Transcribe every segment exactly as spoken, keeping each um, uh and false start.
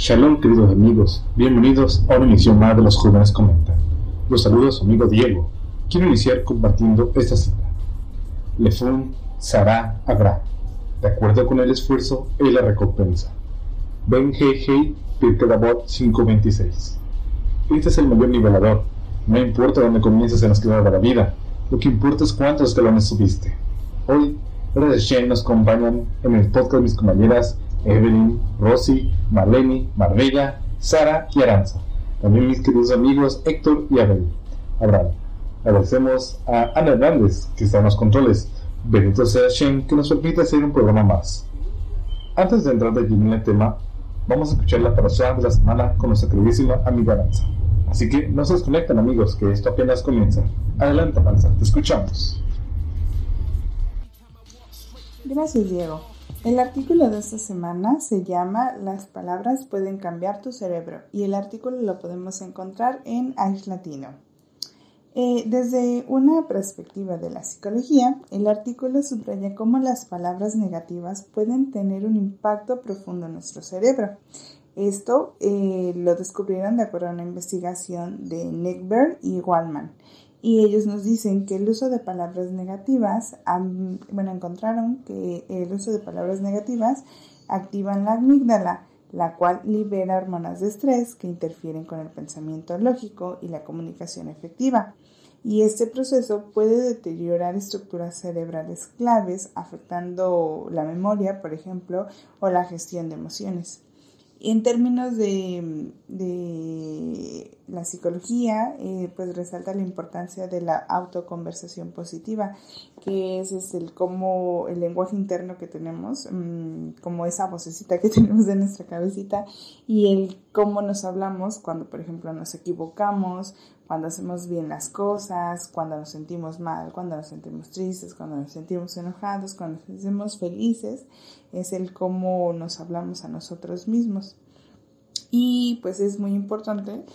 Shalom, queridos amigos, bienvenidos a una emisión más de Los Jóvenes Comentan. Los saluda su amigo Diego. Quiero iniciar compartiendo esta cita. Lefun Sará habrá. De acuerdo con el esfuerzo y la recompensa. Ben Hei Pirkei Avot cinco veintiséis. Este es el mayor nivelador. No importa dónde comiences en la escalera de la vida, lo que importa es cuántos escalones subiste. Hoy, gracias a Shane, nos acompañan en el podcast mis compañeras Evelyn, Rosy, Marlene, Marbella, Sara y Aranza. También mis queridos amigos Héctor y Abel. Abraham. Agradecemos a Ana Hernández, que está en los controles. Bendito sea Shen, que nos permite hacer un programa más. Antes de entrar de lleno en el tema, vamos a escuchar la parashá de la semana con nuestra queridísima amiga Aranza. Así que no se desconecten, amigos, que esto apenas comienza. Adelante, Aranza, te escuchamos. Gracias, Diego. El artículo de esta semana se llama Las palabras pueden cambiar tu cerebro y el artículo lo podemos encontrar en Aish Latino. Eh, desde una perspectiva de la psicología, el artículo subraya cómo las palabras negativas pueden tener un impacto profundo en nuestro cerebro. Esto eh, lo descubrieron de acuerdo a una investigación de Neckberg y Waldman. Y ellos nos dicen que el uso de palabras negativas, um, bueno, encontraron que el uso de palabras negativas activan la amígdala, la cual libera hormonas de estrés que interfieren con el pensamiento lógico y la comunicación efectiva. Y este proceso puede deteriorar estructuras cerebrales claves, afectando la memoria, por ejemplo, o la gestión de emociones. En términos de, de la psicología, eh, pues resalta la importancia de la autoconversación positiva, que es, es el cómo el lenguaje interno que tenemos, mmm, como esa vocecita que tenemos en nuestra cabecita, y el cómo nos hablamos cuando, por ejemplo, nos equivocamos, cuando hacemos bien las cosas, cuando nos sentimos mal, cuando nos sentimos tristes, cuando nos sentimos enojados, cuando nos sentimos felices, es el cómo nos hablamos a nosotros mismos. Y pues es muy importante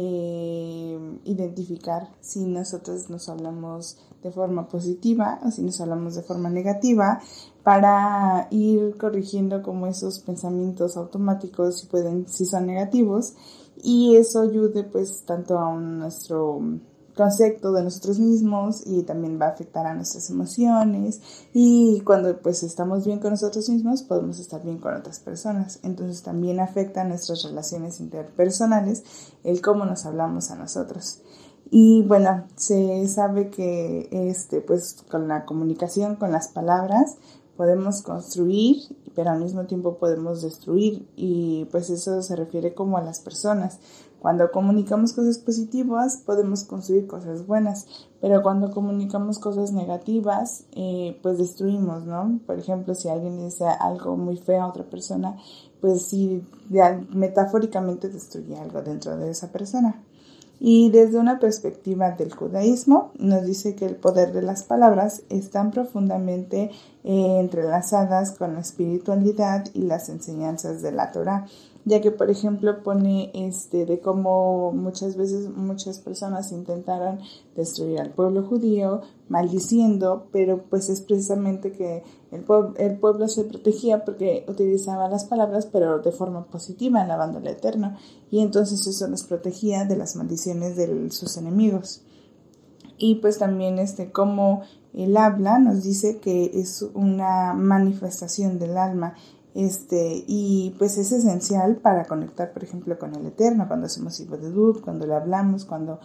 eh, identificar si nosotros nos hablamos de forma positiva o si nos hablamos de forma negativa para ir corrigiendo como esos pensamientos automáticos si pueden, si son negativos, y eso ayude pues tanto a nuestro concepto de nosotros mismos y también va a afectar a nuestras emociones, y cuando pues estamos bien con nosotros mismos podemos estar bien con otras personas. Entonces también afecta a nuestras relaciones interpersonales el cómo nos hablamos a nosotros. Y bueno, se sabe que este pues con la comunicación, con las palabras, podemos construir, pero al mismo tiempo podemos destruir, y pues eso se refiere como a las personas. Cuando comunicamos cosas positivas, podemos construir cosas buenas, pero cuando comunicamos cosas negativas, eh, pues destruimos, ¿no? Por ejemplo, si alguien le dice algo muy feo a otra persona, pues sí, metafóricamente destruye algo dentro de esa persona. Y desde una perspectiva del judaísmo, nos dice que el poder de las palabras están profundamente eh, entrelazadas con la espiritualidad y las enseñanzas de la Torá, ya que, por ejemplo, pone este de cómo muchas veces muchas personas intentaron destruir al pueblo judío, maldiciendo, pero pues es precisamente que el, pueblo, el pueblo se protegía porque utilizaba las palabras, pero de forma positiva, alabando al Eterno, y entonces eso nos protegía de las maldiciones de sus enemigos. Y pues también este cómo el habla nos dice que es una manifestación del alma, este y pues es esencial para conectar, por ejemplo, con el Eterno, cuando hacemos Ibadut, cuando le hablamos, cuando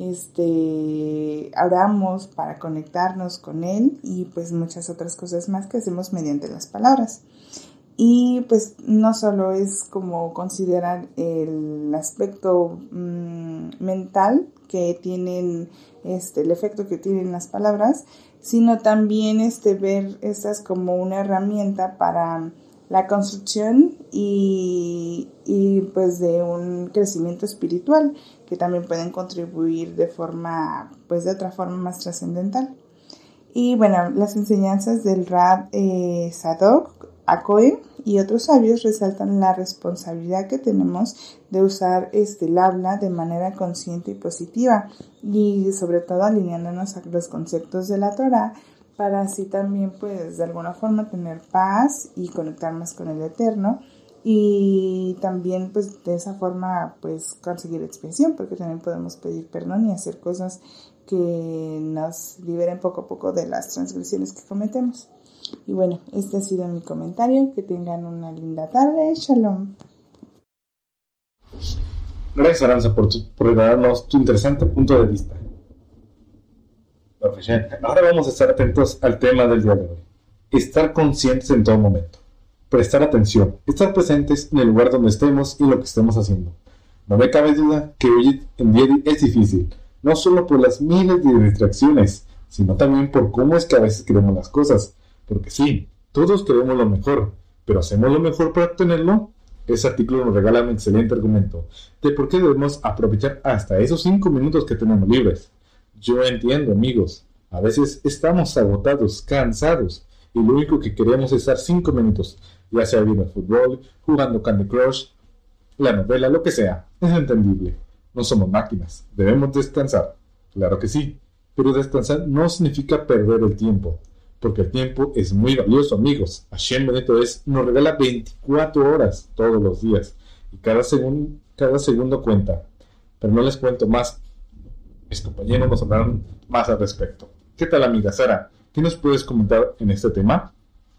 este oramos para conectarnos con Él, y pues muchas otras cosas más que hacemos mediante las palabras. Y pues no solo es como considerar el aspecto mmm, mental que tienen, este, el efecto que tienen las palabras, sino también este, ver estas como una herramienta para la construcción y, y pues de un crecimiento espiritual, que también pueden contribuir de forma, pues de otra forma más trascendental. Y bueno, las enseñanzas del Rab eh, Sadok Acohen y otros sabios resaltan la responsabilidad que tenemos de usar este, el habla de manera consciente y positiva, y sobre todo alineándonos a los conceptos de la Torá, para así también pues de alguna forma tener paz y conectar más con el Eterno, y también pues de esa forma pues conseguir expiación, porque también podemos pedir perdón y hacer cosas que nos liberen poco a poco de las transgresiones que cometemos. Y bueno, este ha sido mi comentario. Que tengan una linda tarde. Shalom. Gracias, Aranza, por, tu, por darnos tu interesante punto de vista. Ahora vamos a estar atentos al tema del día de hoy. Estar conscientes en todo momento. Prestar atención. Estar presentes en el lugar donde estemos y lo que estemos haciendo. No me cabe duda que hoy en día es difícil, no solo por las miles de distracciones, sino también por cómo es que a veces queremos las cosas. Porque sí, todos queremos lo mejor, pero ¿hacemos lo mejor para obtenerlo? Ese artículo nos regala un excelente argumento de por qué debemos aprovechar hasta esos cinco minutos que tenemos libres. Yo entiendo, amigos, a veces estamos agotados, cansados, y lo único que queremos es estar cinco minutos, ya sea viendo el fútbol, jugando Candy Crush, la novela, lo que sea. Es entendible. No somos máquinas, debemos descansar. Claro que sí, pero descansar no significa perder el tiempo, porque el tiempo es muy valioso, amigos. Hashem Benito es, nos regala veinticuatro horas todos los días, y cada, segun, cada segundo cuenta. Pero no les cuento más. Mis compañeros nos hablarán más al respecto. ¿Qué tal, amiga Sara? ¿Qué nos puedes comentar en este tema?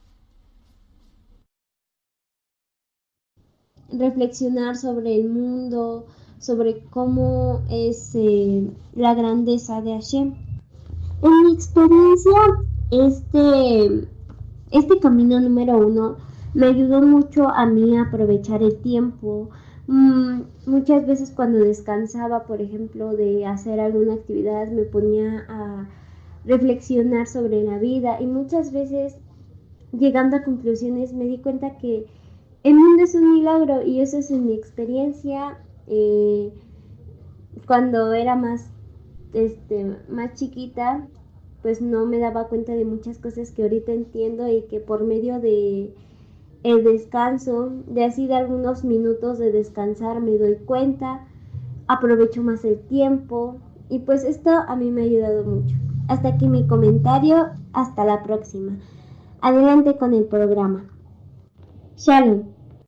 Reflexionar sobre el mundo, sobre cómo es eh, la grandeza de Hashem. En mi experiencia, este, este camino número uno me ayudó mucho a mí a aprovechar el tiempo. Mm, muchas veces cuando descansaba, por ejemplo, de hacer alguna actividad, me ponía a reflexionar sobre la vida, y muchas veces, llegando a conclusiones, me di cuenta que el mundo es un milagro, y eso es en mi experiencia. Eh, cuando era más, este, más chiquita, pues no me daba cuenta de muchas cosas que ahorita entiendo, y que por medio de el descanso, de así de algunos minutos de descansar, me doy cuenta, aprovecho más el tiempo, y pues esto a mí me ha ayudado mucho. Hasta aquí mi comentario, hasta la próxima. Adelante con el programa. Shalom.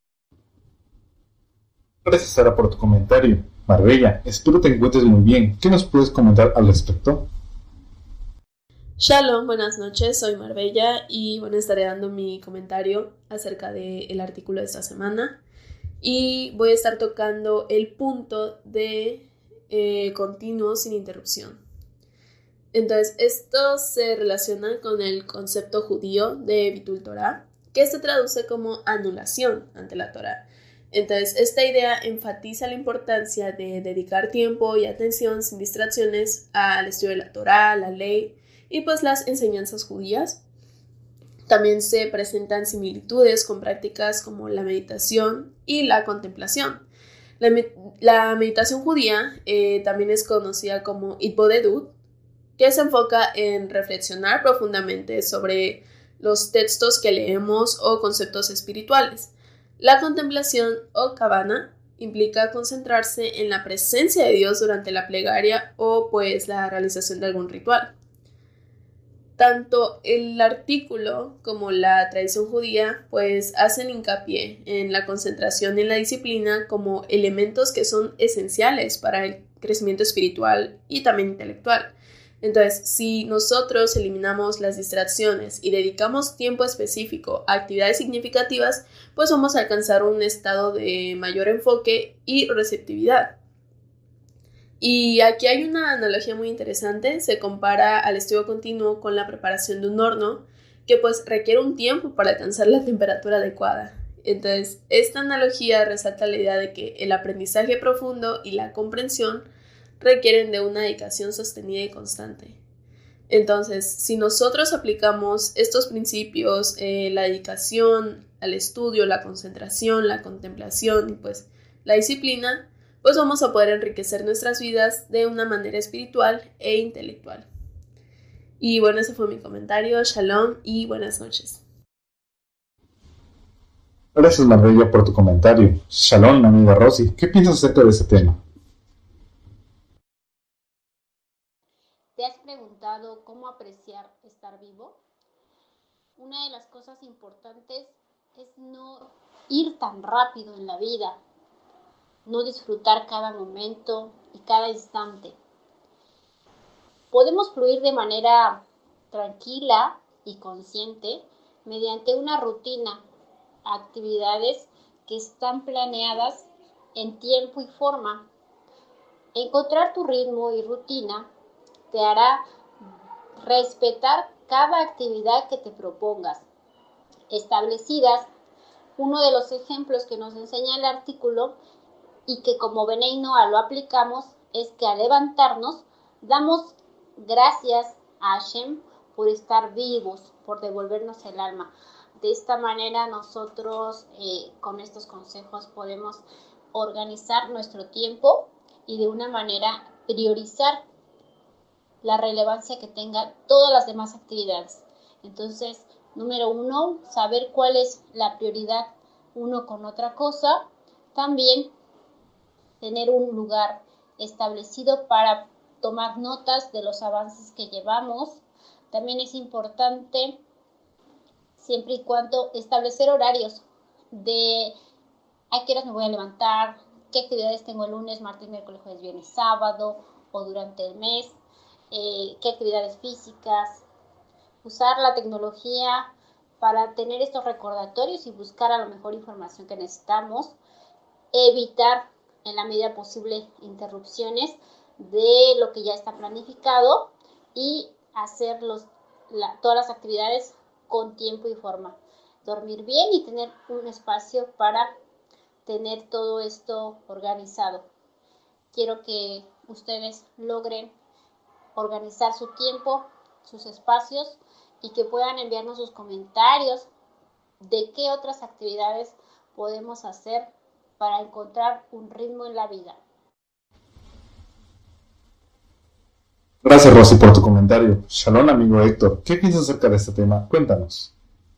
Gracias, Sara, por tu comentario. Marbella, espero te encuentres muy bien. ¿Qué nos puedes comentar al respecto? Shalom, buenas noches, soy Marbella y bueno, estaré dando mi comentario acerca del artículo de esta semana, y voy a estar tocando el punto de eh, continuo sin interrupción. Entonces, esto se relaciona con el concepto judío de Bitul Torah, que se traduce como anulación ante la Torah. Entonces, esta idea enfatiza la importancia de dedicar tiempo y atención sin distracciones al estudio de la Torah, la ley y pues las enseñanzas judías. También se presentan similitudes con prácticas como la meditación y la contemplación. La, me- la meditación judía eh, también es conocida como Itbodedut, que se enfoca en reflexionar profundamente sobre los textos que leemos o conceptos espirituales. La contemplación o Kavana implica concentrarse en la presencia de Dios durante la plegaria o pues la realización de algún ritual. Tanto el artículo como la tradición judía pues hacen hincapié en la concentración en la disciplina como elementos que son esenciales para el crecimiento espiritual y también intelectual. Entonces, si nosotros eliminamos las distracciones y dedicamos tiempo específico a actividades significativas, pues vamos a alcanzar un estado de mayor enfoque y receptividad. Y aquí hay una analogía muy interesante. Se compara al estudio continuo con la preparación de un horno, que pues requiere un tiempo para alcanzar la temperatura adecuada. Entonces, esta analogía resalta la idea de que el aprendizaje profundo y la comprensión requieren de una dedicación sostenida y constante. Entonces, si nosotros aplicamos estos principios, eh, la dedicación al estudio, la concentración, la contemplación y pues la disciplina, pues vamos a poder enriquecer nuestras vidas de una manera espiritual e intelectual. Y bueno, ese fue mi comentario. Shalom y buenas noches. Gracias, Marbella, por tu comentario. Shalom, amiga Rosy. ¿Qué piensas acerca de ese tema? ¿Te has preguntado cómo apreciar estar vivo? Una de las cosas importantes es no ir tan rápido en la vida, no disfrutar cada momento y cada instante. Podemos fluir de manera tranquila y consciente mediante una rutina, actividades que están planeadas en tiempo y forma. Encontrar tu ritmo y rutina te hará respetar cada actividad que te propongas, establecidas. Uno de los ejemplos que nos enseña el artículo y que como Bnei Noah lo aplicamos es que al levantarnos damos gracias a Hashem por estar vivos, por devolvernos el alma. De esta manera nosotros eh, con estos consejos podemos organizar nuestro tiempo y de una manera priorizar la relevancia que tengan todas las demás actividades. Entonces, número uno, saber cuál es la prioridad uno con otra cosa. También tener un lugar establecido para tomar notas de los avances que llevamos. También es importante, siempre y cuando, establecer horarios de a qué horas me voy a levantar, qué actividades tengo el lunes, martes, miércoles, jueves, viernes, sábado o durante el mes, eh, qué actividades físicas, usar la tecnología para tener estos recordatorios y buscar a lo mejor información que necesitamos, evitar en la medida posible interrupciones de lo que ya está planificado y hacer los, la, todas las actividades con tiempo y forma. Dormir bien y tener un espacio para tener todo esto organizado. Quiero que ustedes logren organizar su tiempo, sus espacios y que puedan enviarnos sus comentarios de qué otras actividades podemos hacer para encontrar un ritmo en la vida. Gracias, Rosy, por tu comentario. Shalom, amigo Héctor. ¿Qué piensas acerca de este tema? Cuéntanos.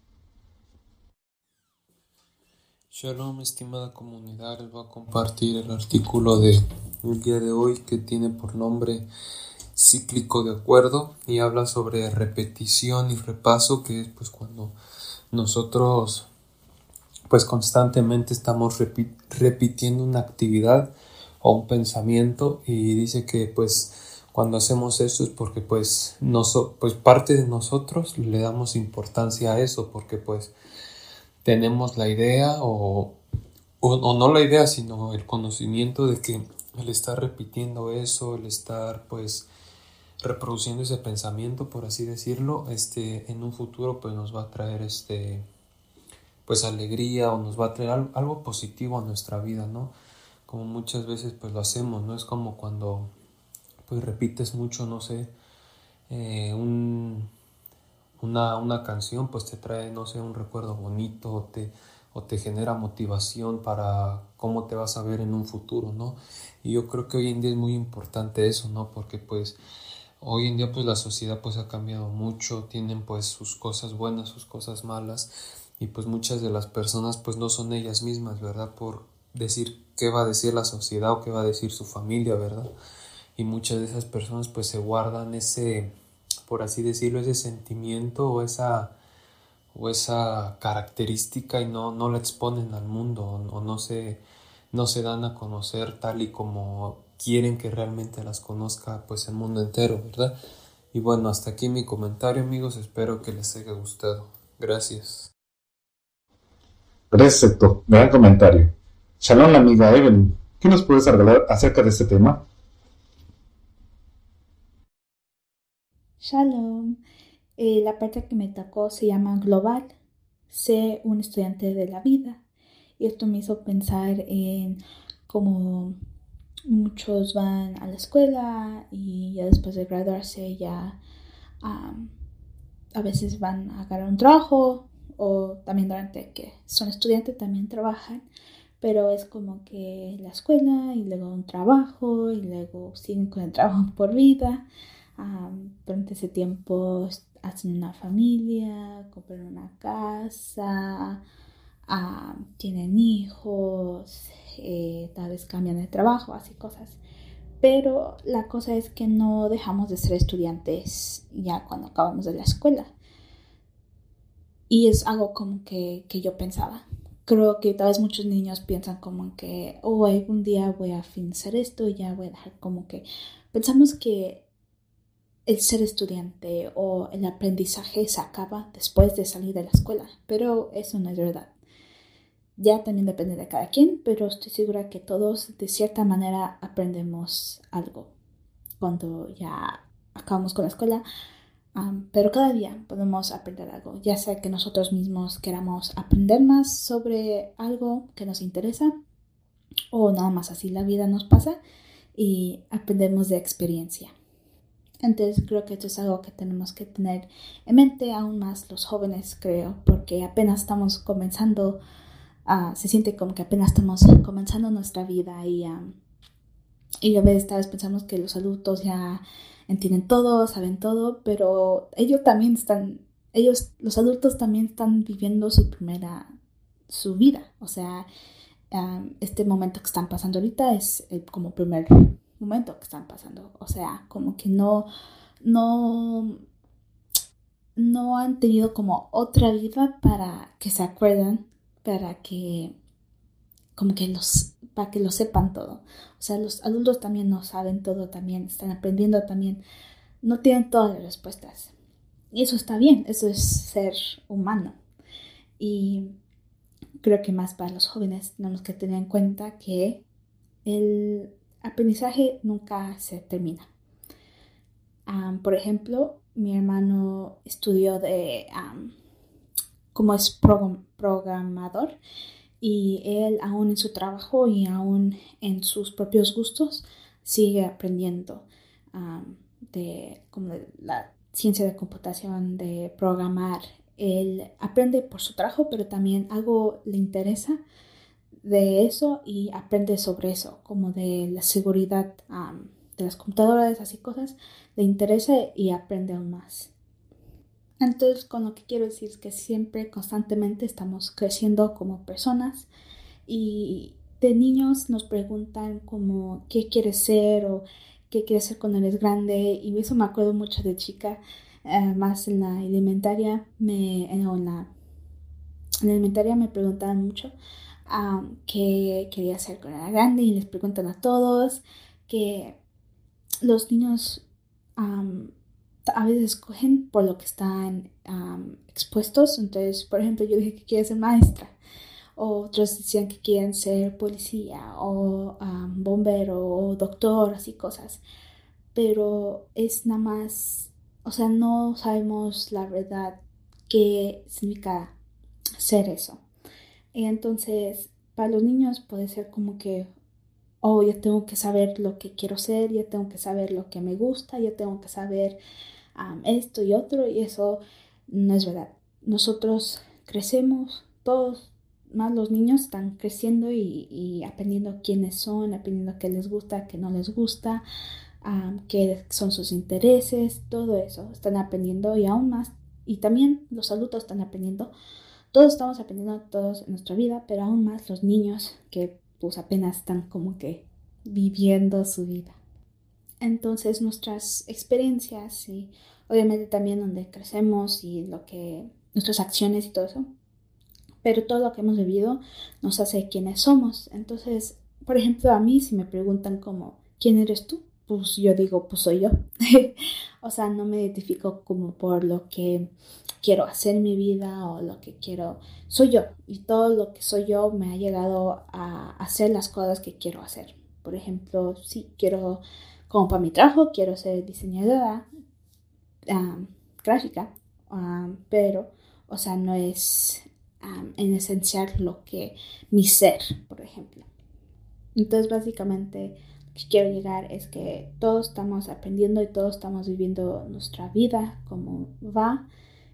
Shalom, estimada comunidad. Les voy a compartir el artículo del día de hoy que tiene por nombre Cíclico de acuerdo y habla sobre repetición y repaso, que es pues cuando nosotros pues constantemente estamos repi- repitiendo una actividad o un pensamiento, y dice que pues cuando hacemos eso es porque pues, noso- pues parte de nosotros le damos importancia a eso, porque pues tenemos la idea o, o, o no la idea, sino el conocimiento de que el estar repitiendo eso, el estar pues reproduciendo ese pensamiento, por así decirlo, este, en un futuro pues nos va a traer este pues alegría o nos va a traer algo, algo positivo a nuestra vida, ¿no? Como muchas veces pues lo hacemos, ¿no? Es como cuando pues repites mucho, no sé, eh, un, una, una canción, pues te trae, no sé, un recuerdo bonito o te, o te genera motivación para cómo te vas a ver en un futuro, ¿no? Y yo creo que hoy en día es muy importante eso, ¿no? Porque pues hoy en día pues la sociedad pues ha cambiado mucho, tienen pues sus cosas buenas, sus cosas malas, y pues muchas de las personas pues no son ellas mismas, ¿verdad? Por decir qué va a decir la sociedad o qué va a decir su familia, ¿verdad? Y muchas de esas personas pues se guardan ese, por así decirlo, ese sentimiento o esa, o esa característica y no, no la exponen al mundo, o, o no se, no se dan a conocer tal y como quieren que realmente las conozca pues el mundo entero, ¿verdad? Y bueno, hasta aquí mi comentario, amigos, espero que les haya gustado. Gracias. Gracias, Héctor. Gran comentario. Shalom, la amiga Evelyn. ¿Qué nos puedes regalar acerca de este tema? Shalom. Eh, la parte que me tocó se llama Global. Sé un estudiante de la vida. Y esto me hizo pensar en cómo muchos van a la escuela y ya después de graduarse ya um, a veces van a agarrar un trabajo, o también durante que son estudiantes también trabajan, pero es como que la escuela y luego un trabajo y luego siguen con el trabajo por vida. Um, durante ese tiempo hacen una familia, compran una casa, uh, tienen hijos, eh, tal vez cambian de trabajo, así cosas. Pero la cosa es que no dejamos de ser estudiantes ya cuando acabamos de la escuela. y es algo como que, que yo pensaba. Creo que tal vez muchos niños piensan como que, oh, algún día voy a finalizar esto y ya voy a dejar como que... Pensamos que el ser estudiante o el aprendizaje se acaba después de salir de la escuela, pero eso no es verdad. Ya también depende de cada quien, pero estoy segura que todos de cierta manera aprendemos algo cuando ya acabamos con la escuela. Um, pero cada día podemos aprender algo, ya sea que nosotros mismos queramos aprender más sobre algo que nos interesa o nada más así la vida nos pasa y aprendemos de experiencia. Entonces creo que esto es algo que tenemos que tener en mente, aún más los jóvenes, creo, porque apenas estamos comenzando, uh, se siente como que apenas estamos comenzando nuestra vida y, um, y a veces tal vez pensamos que los adultos ya entienden todo, saben todo, pero ellos también están, ellos, los adultos también están viviendo su primera, su vida, o sea, um, este momento que están pasando ahorita es el como primer momento que están pasando, o sea, como que no, no, no han tenido como otra vida para que se acuerden, para que, como que los, para que lo sepan todo. O sea, los adultos también no saben todo, también están aprendiendo, también no tienen todas las respuestas. Y eso está bien, eso es ser humano. Y creo que más para los jóvenes tenemos que tener en cuenta que el aprendizaje nunca se termina. Um, por ejemplo, mi hermano estudió de um, como es pro- programador y él aún en su trabajo y aún en sus propios gustos sigue aprendiendo um, de, como de la ciencia de computación, de programar. Él aprende por su trabajo, pero también algo le interesa de eso y aprende sobre eso, como de la seguridad um, de las computadoras, así cosas, le interesa y aprende aún más. Entonces, con lo que quiero decir es que siempre, constantemente estamos creciendo como personas y de niños nos preguntan como qué quieres ser o qué quieres ser cuando eres grande y eso me acuerdo mucho de chica, eh, más en la elementaria, me, en, la, en la elementaria me preguntaban mucho Um, que quería hacer cuando era grande y les preguntan a todos que los niños um, a veces escogen por lo que están um, expuestos. Entonces, por ejemplo, yo dije que quería ser maestra, otros decían que quieren ser policía o um, bombero o doctor, así cosas, pero es nada más, o sea, no sabemos la verdad qué significa ser eso. Y entonces, para los niños puede ser como que, oh, ya tengo que saber lo que quiero ser, ya tengo que saber lo que me gusta, ya tengo que saber um, esto y otro, y eso no es verdad. Nosotros crecemos, todos, más los niños están creciendo y, y aprendiendo quiénes son, aprendiendo qué les gusta, qué no les gusta, um, qué son sus intereses, todo eso, están aprendiendo y aún más, y también los adultos están aprendiendo. Todos estamos aprendiendo todos en nuestra vida, pero aún más los niños que pues apenas están como que viviendo su vida. Entonces nuestras experiencias y obviamente también donde crecemos y lo que nuestras acciones y todo eso, pero todo lo que hemos vivido nos hace quienes somos. Entonces, por ejemplo, a mí si me preguntan como ¿quién eres tú? Pues yo digo, pues soy yo. O sea, no me identifico como por lo que quiero hacer en mi vida o lo que quiero, soy yo y todo lo que soy yo me ha llegado a hacer las cosas que quiero hacer. Por ejemplo, sí, quiero, como para mi trabajo, quiero ser diseñadora um, gráfica, um, pero, o sea, no es um, en esencial lo que mi ser, por ejemplo. Entonces, básicamente, lo que quiero llegar es que todos estamos aprendiendo y todos estamos viviendo nuestra vida como va.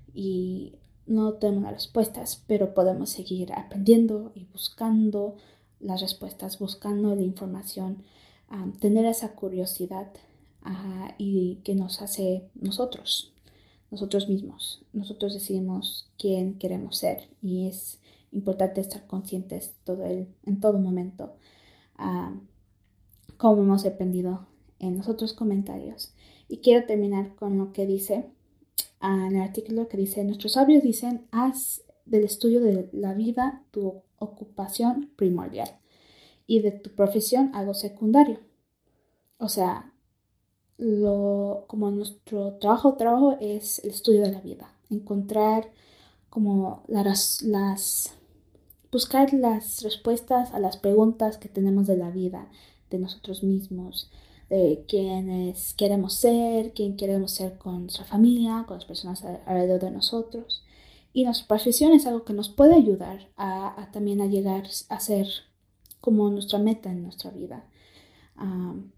Y no tenemos las respuestas, pero podemos seguir aprendiendo y buscando las respuestas, buscando la información, um, tener esa curiosidad uh, y que nos hace nosotros, nosotros mismos. Nosotros decidimos quién queremos ser y es importante estar conscientes todo el, en todo momento, uh, como hemos aprendido en los otros comentarios. Y quiero terminar con lo que dice en el artículo que dice, nuestros sabios dicen, haz del estudio de la vida tu ocupación primordial y de tu profesión algo secundario. O sea, lo, como nuestro trabajo, trabajo es el estudio de la vida, encontrar como las, las, buscar las respuestas a las preguntas que tenemos de la vida, de nosotros mismos, de quiénes queremos ser, quién queremos ser con nuestra familia, con las personas alrededor de nosotros. Y nuestra profesión es algo que nos puede ayudar a, a también a llegar a ser como nuestra meta en nuestra vida. Um,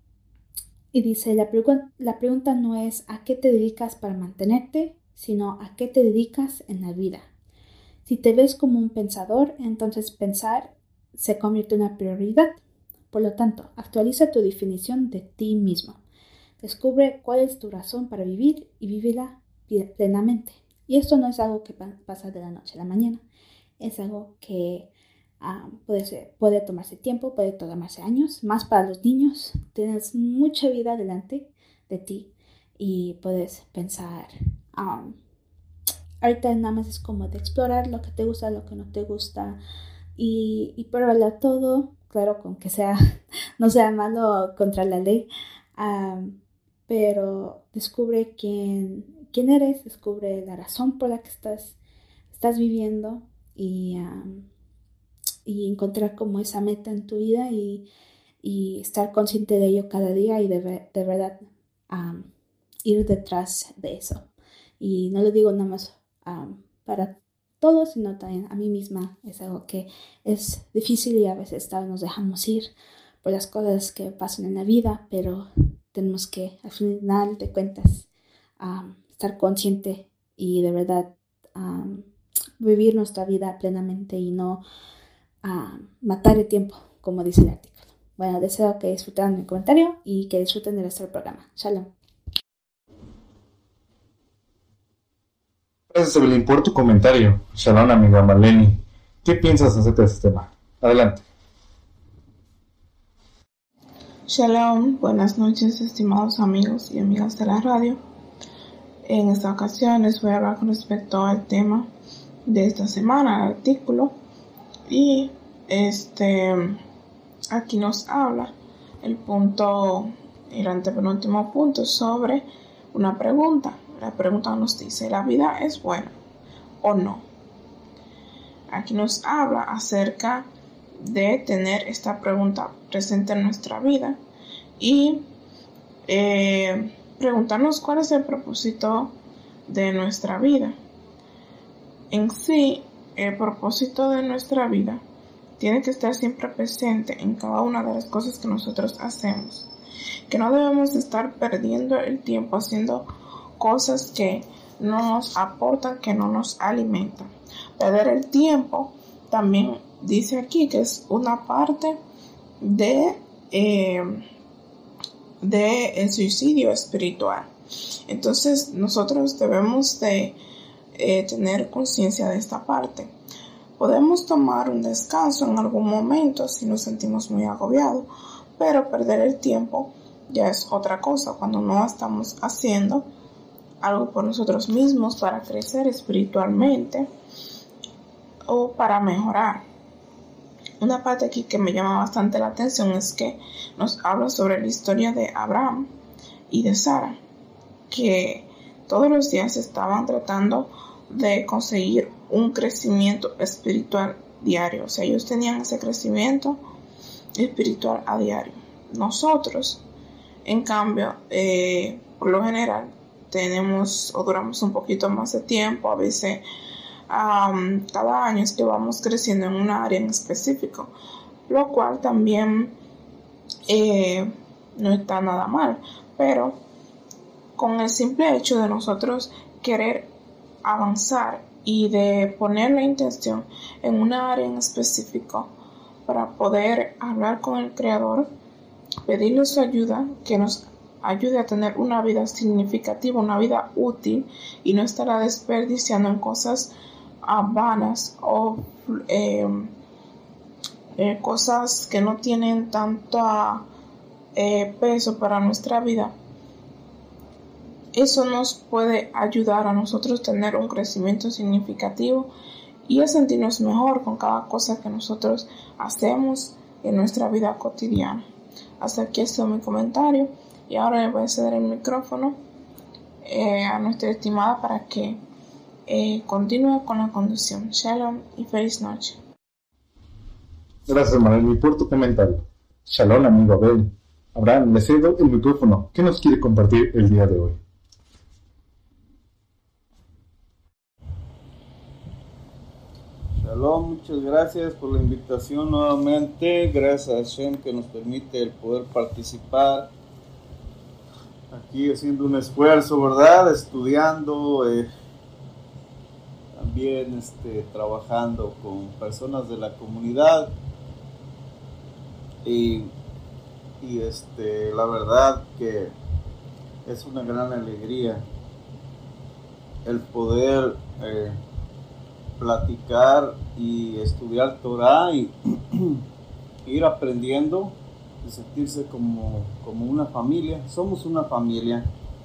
y dice, la, pregu- la pregunta no es a qué te dedicas para mantenerte, sino a qué te dedicas en la vida. Si te ves como un pensador, entonces pensar se convierte en una prioridad. Por lo tanto, actualiza tu definición de ti mismo. Descubre cuál es tu razón para vivir y vívela plenamente. Y esto no es algo que pasa de la noche a la mañana. Es algo que um, puede, ser, puede tomarse tiempo, puede tomarse años. Más para los niños. Tienes mucha vida delante de ti y puedes pensar... Um, ahorita nada más es como de explorar lo que te gusta, lo que no te gusta y, y pruébala todo. Claro, con que sea, no sea malo contra la ley, um, pero descubre quién, quién eres, descubre la razón por la que estás, estás viviendo y, um, y encontrar como esa meta en tu vida y, y estar consciente de ello cada día y de, de verdad um, ir detrás de eso. Y no lo digo nada más um, para todos, sino también a mí misma. Es algo que es difícil y a veces nos dejamos ir por las cosas que pasan en la vida, pero tenemos que al final de cuentas um, estar consciente y de verdad um, vivir nuestra vida plenamente y no um, matar el tiempo, como dice el artículo. Bueno, deseo que disfruten mi comentario y que disfruten del resto del programa. Shalom. Gracias, Evelyn, por tu comentario. Shalom, amiga Marlene. ¿Qué piensas acerca de este tema? Adelante. Shalom, buenas noches, estimados amigos y amigas de la radio. En esta ocasión les voy a hablar con respecto al tema de esta semana, el artículo. Y este aquí nos habla el punto, el antepenúltimo punto sobre una pregunta. La pregunta nos dice, ¿la vida es buena o no? Aquí nos habla acerca de tener esta pregunta presente en nuestra vida y eh, preguntarnos cuál es el propósito de nuestra vida. En sí, el propósito de nuestra vida tiene que estar siempre presente en cada una de las cosas que nosotros hacemos. Que no debemos estar perdiendo el tiempo haciendo cosas que no nos aportan, que no nos alimentan. Perder el tiempo también dice aquí que es una parte de, eh, de el suicidio espiritual. Entonces nosotros debemos de eh, tener conciencia de esta parte. Podemos tomar un descanso en algún momento si nos sentimos muy agobiados, pero perder el tiempo ya es otra cosa cuando no estamos haciendo algo por nosotros mismos para crecer espiritualmente o para mejorar. Una parte aquí que me llama bastante la atención es que nos habla sobre la historia de Abraham y de Sara, que todos los días estaban tratando de conseguir un crecimiento espiritual diario. O sea, ellos tenían ese crecimiento espiritual a diario. Nosotros, en cambio, eh, por lo general, tenemos o duramos un poquito más de tiempo, a veces um, cada año es que vamos creciendo en una área en específico, lo cual también eh, no está nada mal, pero con el simple hecho de nosotros querer avanzar y de poner la intención en una área en específico para poder hablar con el Creador, pedirle su ayuda, que nos ayude a tener una vida significativa, una vida útil y no estará desperdiciando en cosas uh, vanas o eh, eh, cosas que no tienen tanto uh, eh, peso para nuestra vida. eso nos puede ayudar a nosotros tener un crecimiento significativo y a sentirnos mejor con cada cosa que nosotros hacemos en nuestra vida cotidiana. Hasta aquí está mi comentario y ahora le voy a ceder el micrófono eh, a nuestra estimada para que eh, continúe con la conducción. Shalom y feliz noche. Gracias, Manuel, por tu comentario. Shalom, amigo Abel. Abraham, le cedo el micrófono. ¿Qué nos quiere compartir el día de hoy? Shalom, muchas gracias por la invitación nuevamente. Gracias a Hashem que nos permite el poder participar aquí haciendo un esfuerzo, ¿verdad? Estudiando, eh, también este, trabajando con personas de la comunidad. Y, y este, la verdad que es una gran alegría el poder eh, platicar y estudiar Torah y ir aprendiendo y sentirse como, como una familia. Somos una familia.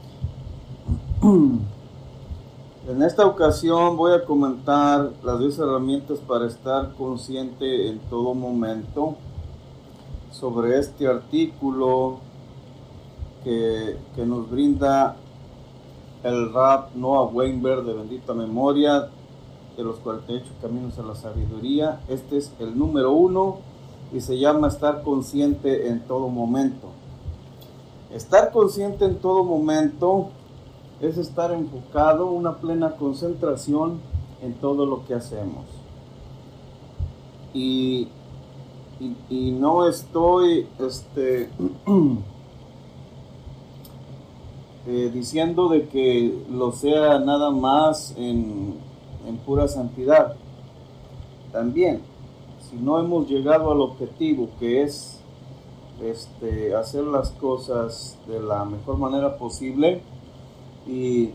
En esta ocasión voy a comentar las diez herramientas para estar consciente en todo momento sobre este artículo que, que nos brinda el Rab Noah Weinberg, de bendita memoria, de los cuarenta y ocho caminos a la sabiduría. Este es el número uno y se llama estar consciente en todo momento. Estar consciente en todo momento es estar enfocado, una plena concentración en todo lo que hacemos. Y, y, y no estoy este, eh, diciendo de que lo sea nada más en, en pura santidad. También, si no hemos llegado al objetivo, que es este, hacer las cosas de la mejor manera posible, y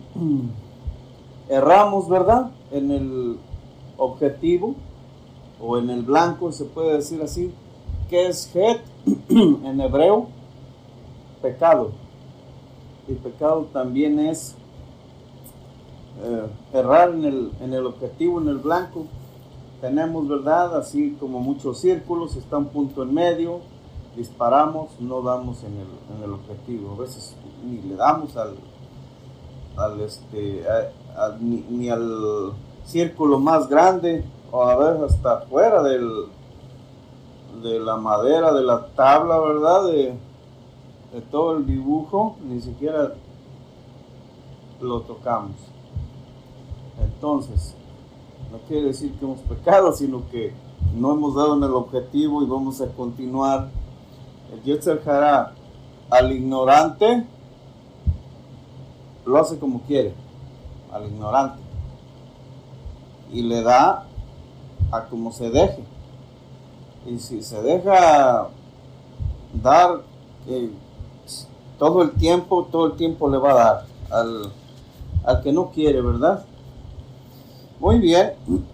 erramos, ¿verdad?, en el objetivo o en el blanco, se puede decir así. ¿Qué es het en hebreo? Pecado. Y pecado también es eh, errar en el, en el objetivo, en el blanco. Tenemos, ¿verdad?, así como muchos círculos, está un punto en medio, disparamos, no damos en el, en el objetivo. A veces ni le damos al al este a, a, ni, ni al círculo más grande, o a veces hasta fuera del de la madera de la tabla, verdad, de, de todo el dibujo, ni siquiera lo tocamos. Entonces no quiere decir que hemos pecado, sino que no hemos dado en el objetivo y vamos a continuar. El Yetzer Hara al ignorante lo hace como quiere, al ignorante, y le da a como se deje. Y si se deja dar eh, todo el tiempo, todo el tiempo le va a dar al, al que no quiere, ¿verdad? Muy bien.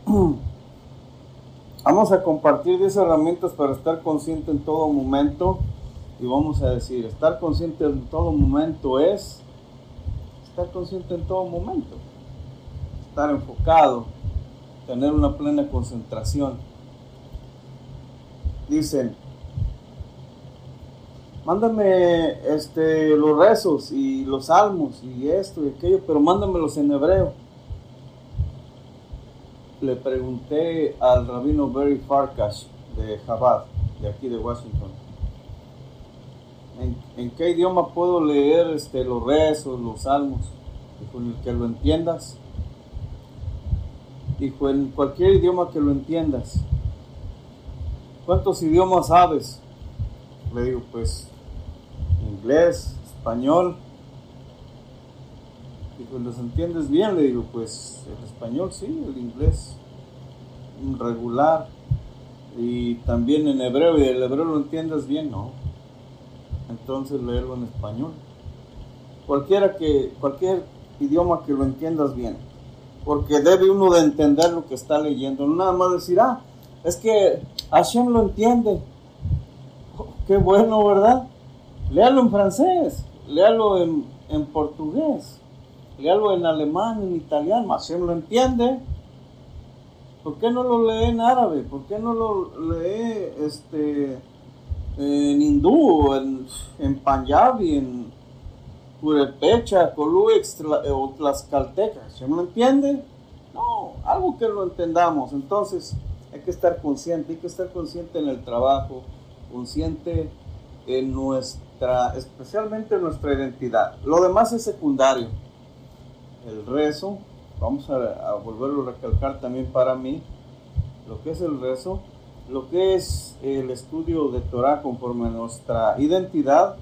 Vamos a compartir diez herramientas para estar consciente en todo momento. Y vamos a decir, estar consciente en todo momento es estar consciente en todo momento, estar enfocado, tener una plena concentración. Dicen, mándame este, los rezos y los salmos y esto y aquello, pero mándamelos en hebreo. Le pregunté al rabino Barry Farkash de Chabad, de aquí de Washington, ¿En, ¿en qué idioma puedo leer este, los rezos, los salmos? Dijo, en el que lo entiendas. Dijo, en cualquier idioma que lo entiendas. ¿Cuántos idiomas sabes? Le digo, pues, inglés, español. Dijo, ¿los entiendes bien? Le digo, pues, el español sí, el inglés regular. Y también en hebreo, ¿y el hebreo lo entiendes bien? No. Entonces leerlo en español. Cualquiera que, cualquier idioma que lo entiendas bien, porque debe uno de entender lo que está leyendo, no nada más decir, ah, es que Hashem lo entiende. Oh, qué bueno, ¿verdad? Léalo en francés, léalo en, en portugués, léalo en alemán, en italiano, Hashem lo entiende. ¿Por qué no lo lee en árabe? ¿Por qué no lo lee este, en hindú, en, en panjabi, en purepecha, colúex o tlaxcalteca? ¿Se lo entiende? No, algo que lo entendamos. Entonces hay que estar consciente, hay que estar consciente en el trabajo, consciente en nuestra, especialmente en nuestra identidad. Lo demás es secundario. El rezo, vamos a, a volverlo a recalcar también para mí, lo que es el rezo, lo que es el estudio de Torah conforme a nuestra identidad,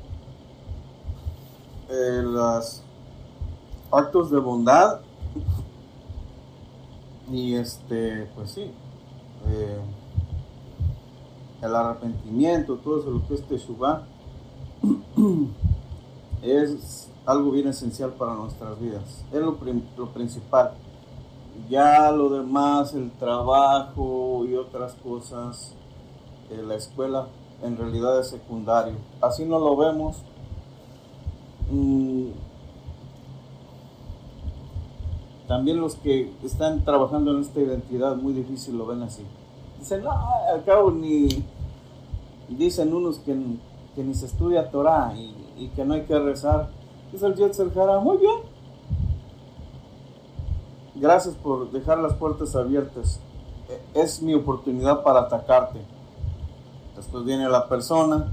eh, los actos de bondad y este, pues sí, eh, el arrepentimiento, todo eso, lo que es Teshuvah, es algo bien esencial para nuestras vidas, es lo, prim- lo principal. Ya lo demás, el trabajo y otras cosas, eh, la escuela, en realidad es secundario. Así no lo vemos. Mm, también los que están trabajando en esta identidad, muy difícil lo ven así. Dicen, no, al cabo ni... Dicen unos que, que ni se estudia Torah y, y que no hay que rezar. Dice el Yetzer Hara, muy bien. Gracias por dejar las puertas abiertas. Es mi oportunidad para atacarte. Después viene la persona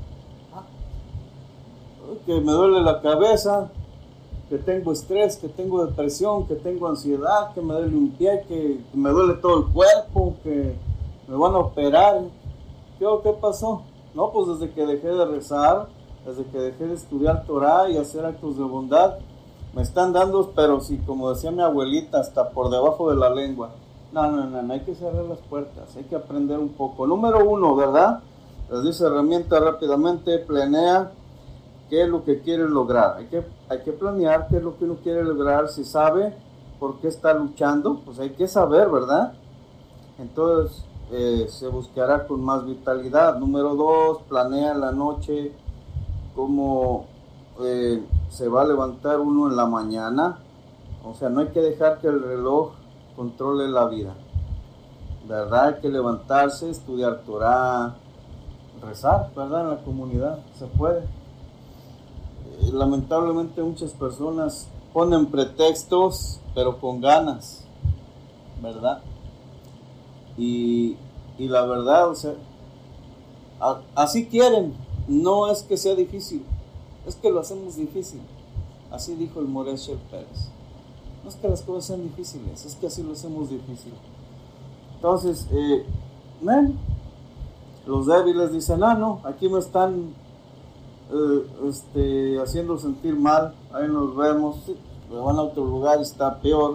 que me duele la cabeza, que tengo estrés, que tengo depresión, que tengo ansiedad, que me duele un pie, que me duele todo el cuerpo, que me van a operar. ¿Qué, qué pasó? No, pues desde que dejé de rezar, desde que dejé de estudiar Torah y hacer actos de bondad, me están dando, pero sí, como decía mi abuelita, hasta por debajo de la lengua. No, no, no, no hay que cerrar las puertas, hay que aprender un poco. Número uno, ¿verdad? Les dice herramienta rápidamente, planea qué es lo que quiere lograr. Hay que, hay que planear qué es lo que uno quiere lograr. Si sabe por qué está luchando, pues hay que saber, ¿verdad? Entonces eh, se buscará con más vitalidad. Número dos, planea la noche cómo eh, se va a levantar uno en la mañana. O sea, no hay que dejar que el reloj controle la vida, ¿verdad? Hay que levantarse, estudiar Torah, rezar, ¿verdad? En la comunidad se puede. Eh, lamentablemente muchas personas ponen pretextos, pero con ganas, ¿verdad? Y, y la verdad, o sea, a, así quieren, no es que sea difícil, es que lo hacemos difícil. Así dijo el Moresher Pérez. No es que las cosas sean difíciles, es que así lo hacemos difícil. Entonces, eh, man, los débiles dicen, ah, no, aquí me están eh, este, haciendo sentir mal, ahí nos vemos, sí, me van a otro lugar y está peor.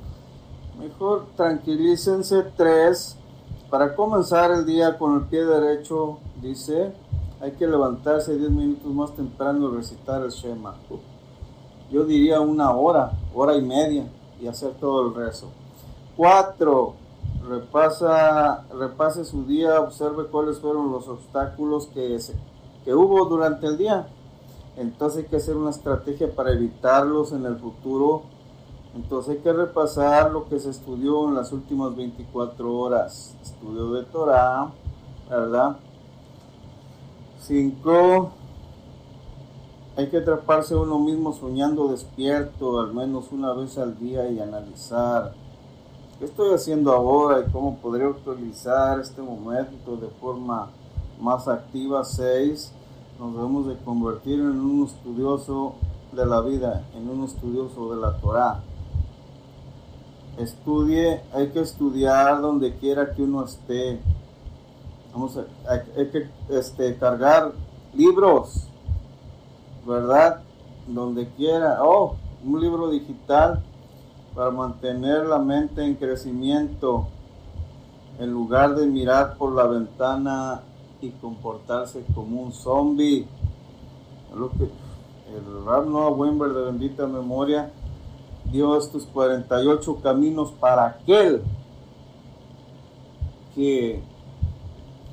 Mejor tranquilícense. Tres, para comenzar el día con el pie derecho, dice, hay que levantarse diez minutos más temprano y recitar el Shema. Yo diría una hora, hora y media, y hacer todo el rezo. Cuatro, repasa, repase su día, observe cuáles fueron los obstáculos que, se, que hubo durante el día. Entonces hay que hacer una estrategia para evitarlos en el futuro. Entonces hay que repasar lo que se estudió en las últimas veinticuatro horas. Estudio de Torah, ¿verdad? Cinco, hay que atraparse uno mismo soñando despierto al menos una vez al día y analizar qué estoy haciendo ahora y cómo podría utilizar este momento de forma más activa. Seis, nos debemos de convertir en un estudioso de la vida, en un estudioso de la Torah. Estudie, hay que estudiar donde quiera que uno esté. Vamos a, hay, hay que este, cargar libros, ¿verdad? Donde quiera. Oh, un libro digital para mantener la mente en crecimiento, en lugar de mirar por la ventana y comportarse como un zombie. Lo que el Rav Noah Weinberg, de bendita memoria, dio estos cuarenta y ocho caminos para aquel que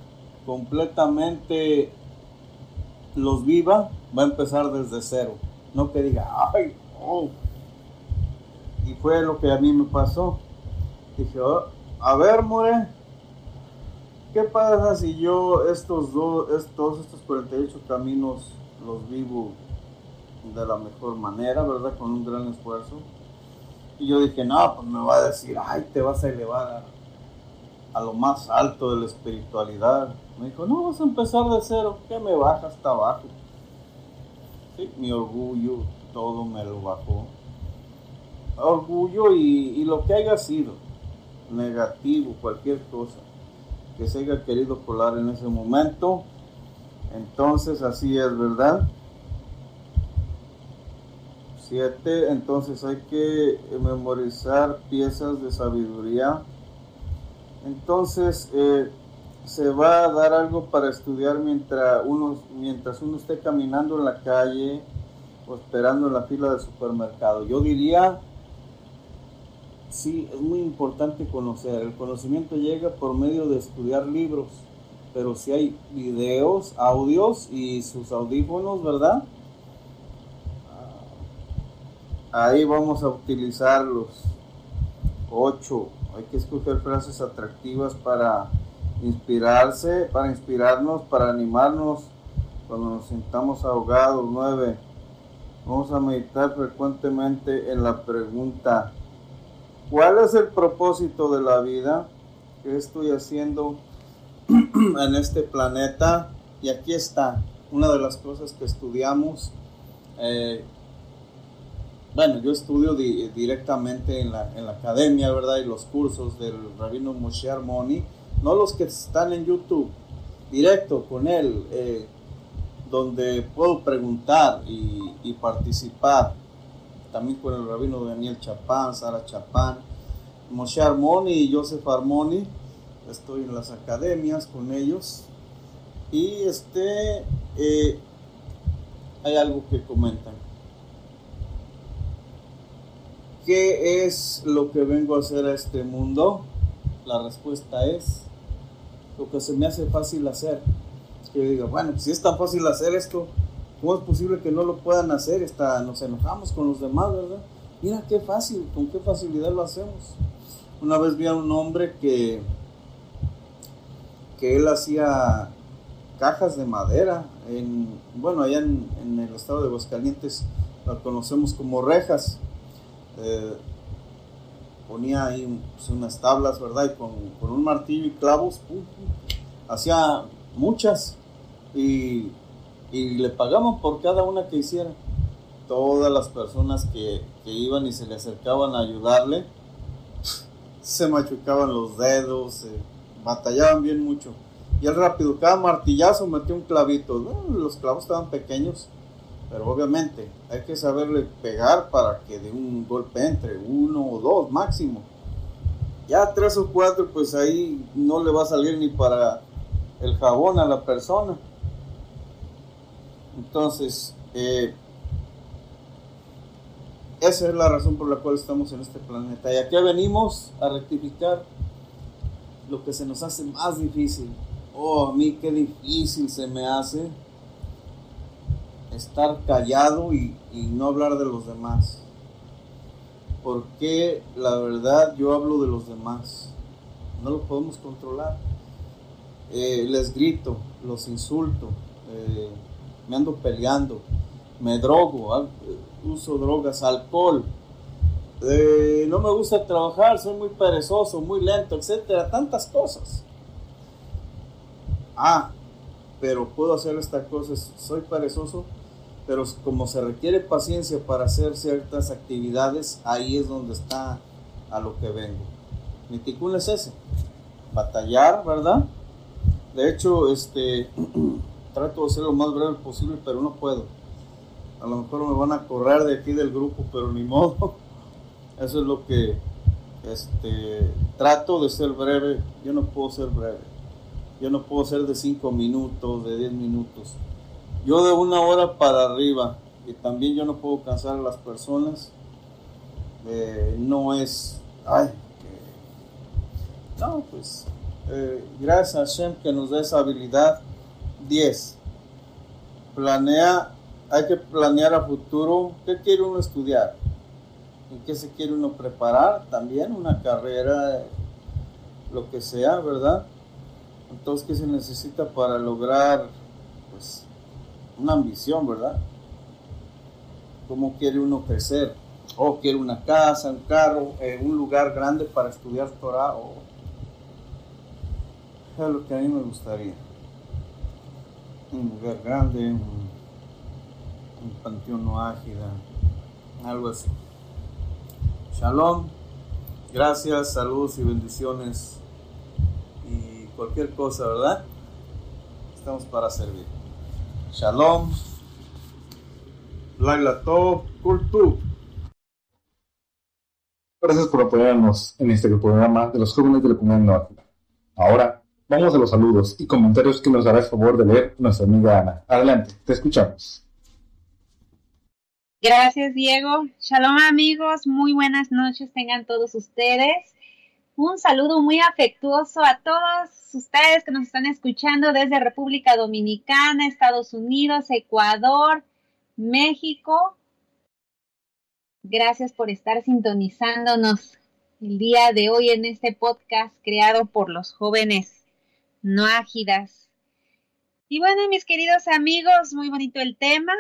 completamente los viva, va a empezar desde cero. no que diga, ay, oh. Y fue lo que a mí me pasó. Dije, oh, a ver, more, ¿qué pasa si yo estos dos, estos, estos cuarenta y ocho caminos los vivo de la mejor manera, ¿verdad? Con un gran esfuerzo. Y yo dije, no, pues me va a decir, ay, te vas a elevar a, a lo más alto de la espiritualidad. Me dijo, no, vas a empezar de cero, ¿qué me baja hasta abajo? Sí, mi orgullo, todo me lo bajó. Orgullo y, y lo que haya sido negativo, cualquier cosa que se haya querido colar en ese momento. Entonces así es, ¿verdad? Siete, entonces hay que memorizar piezas de sabiduría. Entonces eh, se va a dar algo para estudiar mientras uno, mientras uno esté caminando en la calle o esperando en la fila del supermercado. Yo diría, sí, es muy importante conocer. El conocimiento llega por medio de estudiar libros, pero si hay videos, audios y sus audífonos, ¿verdad? Ahí vamos a utilizarlos. Ocho, hay que escoger frases atractivas para inspirarse, para inspirarnos, para animarnos cuando nos sintamos ahogados. Nueve, vamos a meditar frecuentemente en la pregunta, ¿cuál es el propósito de la vida? ¿Qué estoy haciendo en este planeta? Y aquí está una de las cosas que estudiamos. Eh, bueno, yo estudio di, directamente en la, en la academia, ¿verdad? Y los cursos del Rabino Moshe Armoni, no los que están en YouTube, directo con él, eh, donde puedo preguntar y, y participar. También con el Rabino Daniel Chapán, Sara Chapán, Moshe Armoni y Joseph Armoni. Estoy en las academias con ellos. Y este eh, hay algo que comentan. ¿Qué es lo que vengo a hacer a este mundo? La respuesta es lo que se me hace fácil hacer. Que yo diga, bueno, pues si es tan fácil hacer esto, ¿cómo es posible que no lo puedan hacer? Hasta nos enojamos con los demás, ¿verdad? Mira qué fácil, con qué facilidad lo hacemos. Una vez vi a un hombre que, que él hacía cajas de madera. En, bueno, allá en, en el estado de Aguascalientes lo conocemos como rejas. Eh, ponía ahí pues, unas tablas, ¿verdad? Y con, con un martillo y clavos, pum, pum, hacía muchas. Y, y le pagaban por cada una que hiciera. Todas las personas que, que iban y se le acercaban a ayudarle se machucaban los dedos, eh, batallaban bien mucho. Y él rápido, cada martillazo metía un clavito. No, los clavos estaban pequeños, pero obviamente hay que saberle pegar para que de un golpe entre uno o dos máximo. Ya tres o cuatro, pues ahí no le va a salir ni para el jabón a la persona. Entonces, eh, esa es la razón por la cual estamos en este planeta. Y aquí venimos a rectificar lo que se nos hace más difícil. Oh, a mí qué difícil se me hace estar callado y, y no hablar de los demás. Porque la verdad yo hablo de los demás. No lo podemos controlar. Eh, les grito, los insulto. Eh, me ando peleando, me drogo, uso drogas, alcohol, eh, no me gusta trabajar, soy muy perezoso, muy lento, etcétera, tantas cosas. Ah, pero puedo hacer estas cosas, soy perezoso, pero como se requiere paciencia para hacer ciertas actividades, ahí es donde está a lo que vengo. Mi ticún es ese, batallar, ¿verdad? De hecho, este... trato de ser lo más breve posible, pero no puedo. A lo mejor me van a correr de aquí del grupo, pero ni modo. Eso es lo que este, trato de ser breve. Yo no puedo ser breve. Yo no puedo ser de cinco minutos, de diez minutos. Yo de una hora para arriba. Y también yo no puedo cansar a las personas. Eh, no es... Ay, que... No, pues... Eh, gracias a Hashem que nos da esa habilidad. diez. Planea hay que planear a futuro qué quiere uno estudiar, en qué se quiere uno preparar, también una carrera, lo que sea, ¿verdad? Entonces, ¿qué se necesita para lograr, pues, una ambición, ¿verdad? ¿Cómo quiere uno crecer? O quiere una casa, un carro, eh, un lugar grande para estudiar Torah, o es lo que a mí me gustaría. Un lugar grande, un, un panteón no ágida, algo así. Shalom, gracias, saludos y bendiciones y cualquier cosa, ¿verdad? Estamos para servir. Shalom, Laila Tov, Kultu. Gracias por apoyarnos en este programa de los jóvenes de la comunidad Noágida. Ahora, vamos a los saludos y comentarios que nos hará el favor de leer nuestra amiga Ana. Adelante, te escuchamos. Gracias, Diego. Shalom, amigos. Muy buenas noches tengan todos ustedes. Un saludo muy afectuoso a todos ustedes que nos están escuchando desde República Dominicana, Estados Unidos, Ecuador, México. Gracias por estar sintonizándonos el día de hoy en este podcast creado por los jóvenes Noágidas. Y bueno, mis queridos amigos, muy bonito el tema.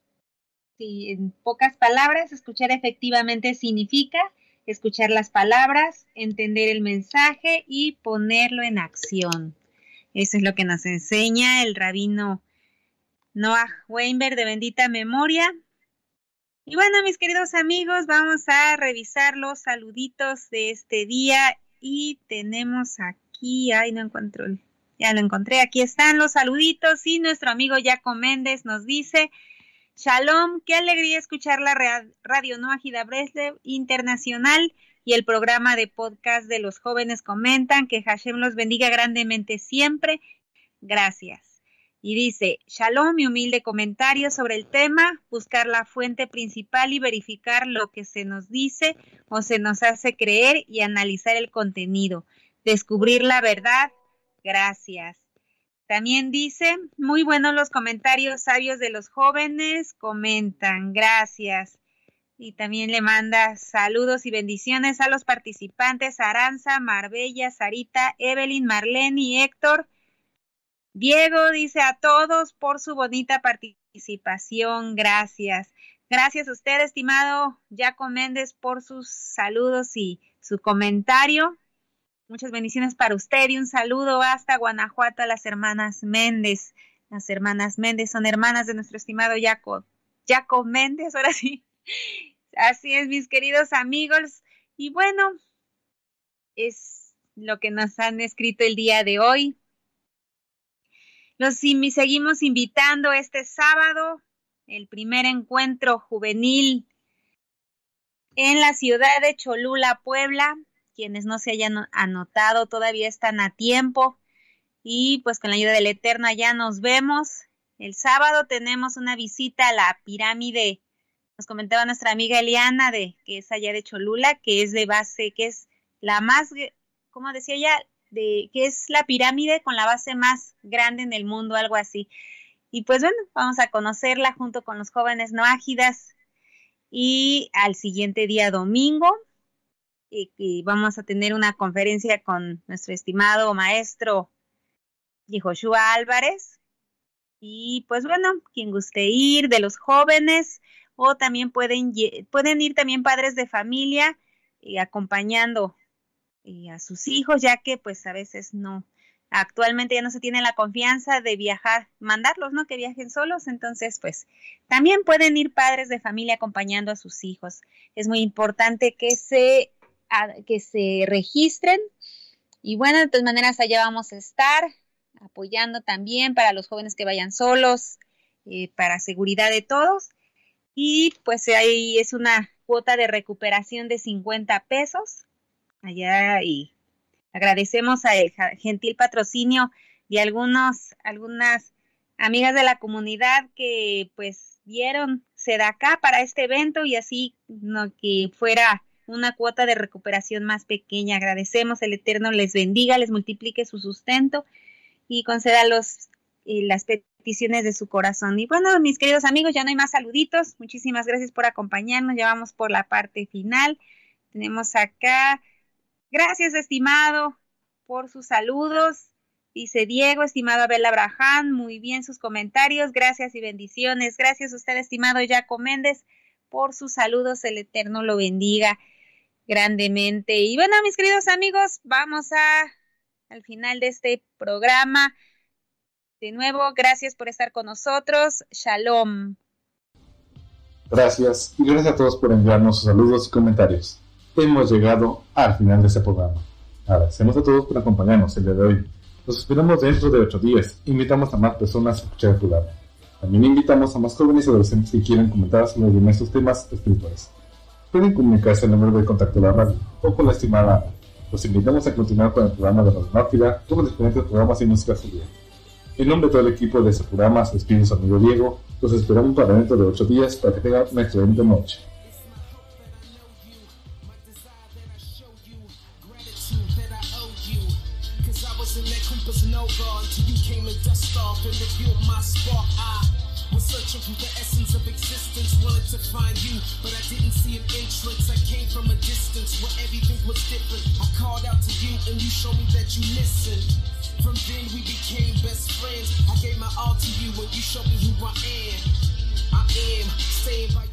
Sí, en pocas palabras, escuchar efectivamente significa escuchar las palabras, entender el mensaje y ponerlo en acción. Eso es lo que nos enseña el rabino Noah Weinberg de bendita memoria. Y bueno, mis queridos amigos, vamos a revisar los saluditos de este día y tenemos aquí, ay, no encuentro, ya lo encontré, aquí están los saluditos y nuestro amigo Jaco Méndez nos dice: Shalom, qué alegría escuchar la Radio Noágida Breslev Internacional y el programa de podcast de los jóvenes comentan, que Hashem los bendiga grandemente siempre, gracias. Y dice: Shalom, mi humilde comentario sobre el tema, buscar la fuente principal y verificar lo que se nos dice o se nos hace creer y analizar el contenido, descubrir la verdad, gracias. También dice: muy buenos los comentarios sabios de los jóvenes, comentan, gracias. Y también le manda saludos y bendiciones a los participantes: Aranza, Marbella, Sarita, Evelyn, Marlene y Héctor. Diego dice: a todos por su bonita participación, gracias. Gracias a usted, estimado Jaco Méndez, por sus saludos y su comentario. Muchas bendiciones para usted y un saludo hasta Guanajuato a las hermanas Méndez. Las hermanas Méndez son hermanas de nuestro estimado Jaco, Jaco Méndez, ahora sí. Así es, mis queridos amigos. Y bueno, es lo que nos han escrito el día de hoy. Los seguimos invitando este sábado, el primer encuentro juvenil en la ciudad de Cholula, Puebla. Quienes no se hayan anotado todavía están a tiempo y pues con la ayuda del Eterno allá nos vemos. El sábado tenemos una visita a la pirámide, nos comentaba nuestra amiga Eliana, de que es allá de Cholula, que es de base, que es la más, ¿cómo decía ella? De que es la pirámide con la base más grande en el mundo, algo así. Y pues bueno, vamos a conocerla junto con los jóvenes noágidas. Y al siguiente día domingo, y, y vamos a tener una conferencia con nuestro estimado maestro Yehoshua Álvarez. Y pues bueno, quien guste ir de los jóvenes, o también pueden, pueden ir también padres de familia y acompañando y a sus hijos, ya que pues a veces no, actualmente ya no se tiene la confianza de viajar, mandarlos, ¿no? Que viajen solos, entonces pues también pueden ir padres de familia acompañando a sus hijos. Es muy importante que se, a, que se registren y bueno, de todas maneras allá vamos a estar apoyando también para los jóvenes que vayan solos, eh, para seguridad de todos y pues ahí es una cuota de recuperación de cincuenta pesos allá y agradecemos al gentil patrocinio de algunos, algunas amigas de la comunidad que pues dieron sedacá para este evento y así no, que fuera una cuota de recuperación más pequeña. Agradecemos, el Eterno les bendiga, les multiplique su sustento y conceda los, eh, las peticiones peticiones de su corazón. Y bueno, mis queridos amigos, ya no hay más saluditos. Muchísimas gracias por acompañarnos. Ya vamos por la parte final. Tenemos acá, gracias estimado por sus saludos. Dice Diego, estimado Abel Abraham, muy bien sus comentarios. Gracias y bendiciones. Gracias a usted, estimado Jaco Méndez, por sus saludos. El Eterno lo bendiga grandemente. Y bueno, mis queridos amigos, vamos a al final de este programa. De nuevo, gracias por estar con nosotros. Shalom. Gracias, y gracias a todos por enviarnos sus saludos y comentarios. Hemos llegado al final de este programa. Agradecemos a todos por acompañarnos el día de hoy. Los esperamos dentro de ocho días. Invitamos a más personas a escuchar el programa. También invitamos a más jóvenes y adolescentes que quieran comentar sobre diversos temas espirituales. Pueden comunicarse al número de contacto de la radio o con la estimada Ana. Los invitamos a continuar con el programa de Radio Náufraga, con los diferentes programas y música judía. En nombre de todo el equipo de este programa, se despide su amigo Diego. Los esperamos para dentro de ocho días para que tengan una excelente noche. Searching for the essence of existence, wanted to find you, but I didn't see an entrance. I came from a distance where everything was different. I called out to you and you showed me that you listened. From then we became best friends. I gave my all to you and you showed me who I am. I am staying by